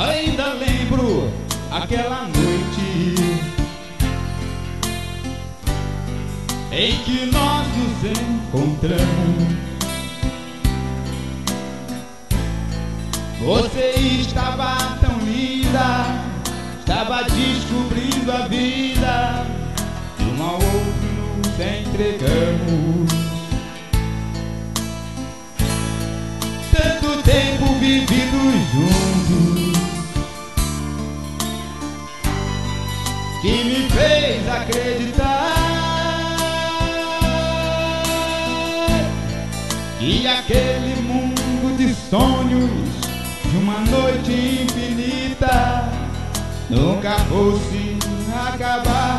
Ainda lembro aquela noite em que nós nos encontramos. Você estava tão linda, estava descobrindo a vida, e um ao outro nos entregamos. Tanto tempo vivido juntos que me fez acreditar que aquele mundo de sonhos de uma noite infinita nunca fosse acabar.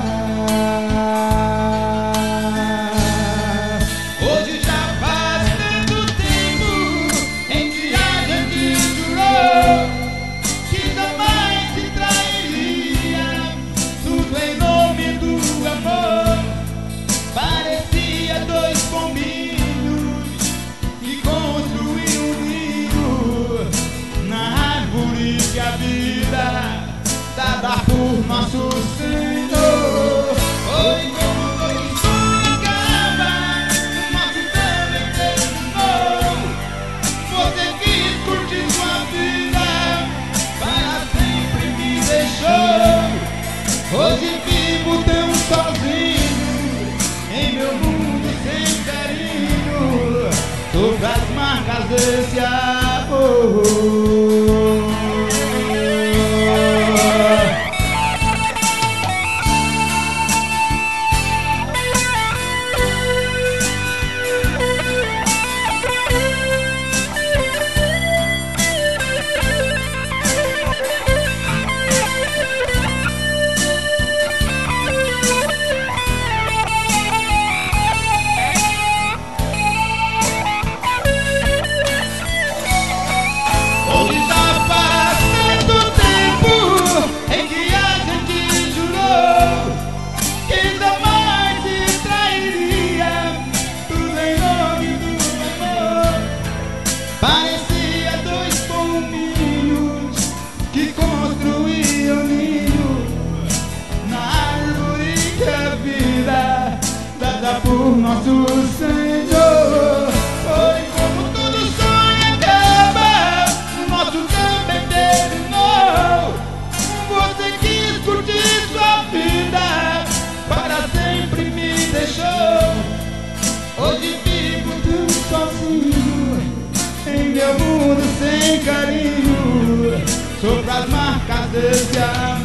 Hoje já faz tanto tempo em que a gente jurou que jamais se trairia, tudo em nome do amor. Parecia dois pombinhos que construíam um ninho na árvore que a vida dada por nosso Senhor. Oi, como todo sonho acaba, o nosso também terminou. Você quis curtir sua vida, para sempre me deixou. Hoje vivo tão sozinho, em meu mundo sem carinho, sobre as marcas desse amor. Parecia dois pombinhos que construíam ninho na árvore que a vida dada por nosso Senhor. Foi como todo sonho acaba, o nosso também terminou. Você quis curtir sua vida, para sempre me deixou. Hoje vivo tão sozinho, em meu mundo sem carinho, sobre as marcas desse amor.